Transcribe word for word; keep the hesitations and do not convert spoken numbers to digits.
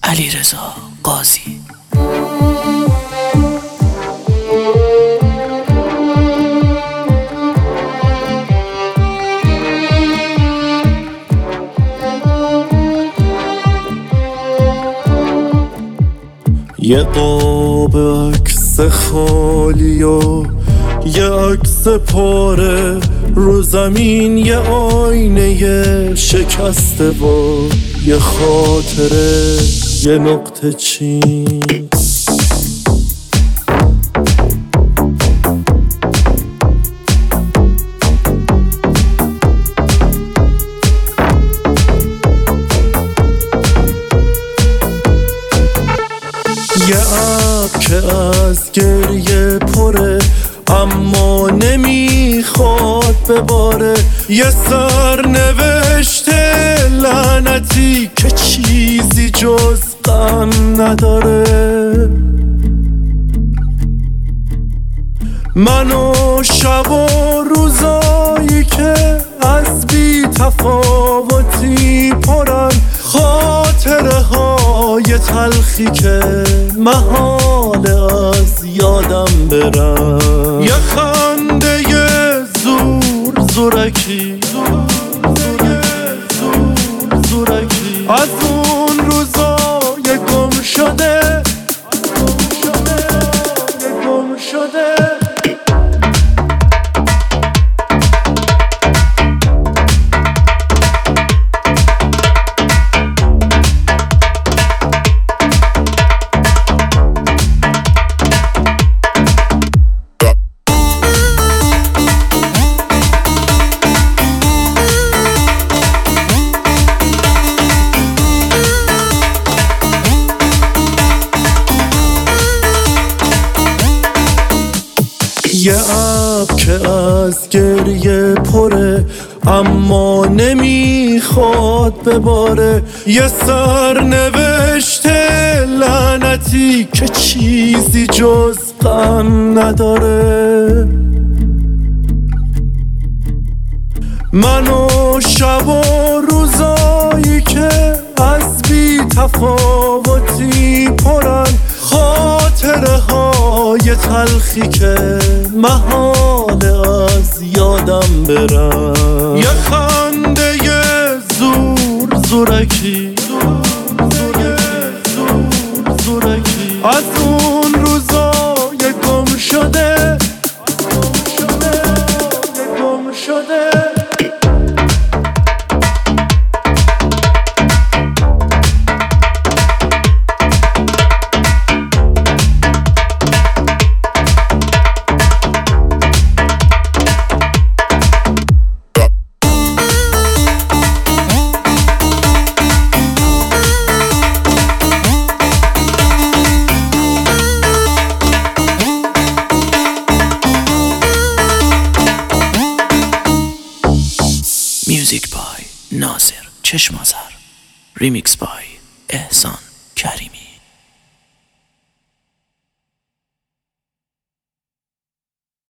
علیرضا قاضی. یه قاب عکس خالی و یه عکس پاره رو زمین، یه آینه شکسته و یه خاطره، یه نقطه چین. یه اب که از گریه پره اما نمیخواد بباره، یه سرنوشت لعنتی که چیزی جز غم نداره. من و شب و روزایی که از بی تفاوتی پرن، خاطره های تلخی که محال از یادم برن. یه خنده زور زورکی زور زورکی از اون روزای گم شده، گم شده. یه اب که از گریه پره اما نمیخواد بباره، یه سرنوشت لعنتی که چیزی جز غم نداره. من و شب و روزایی که از بی تفاوتی پرن، خاطره های تلخی که محال از یادم برن. یه خنده زور زورکی زور زورکی از اون روزای گم شده، گم شده. میوزیک بای ناصر چشمازر، ریمیکس بای احسان کریمی.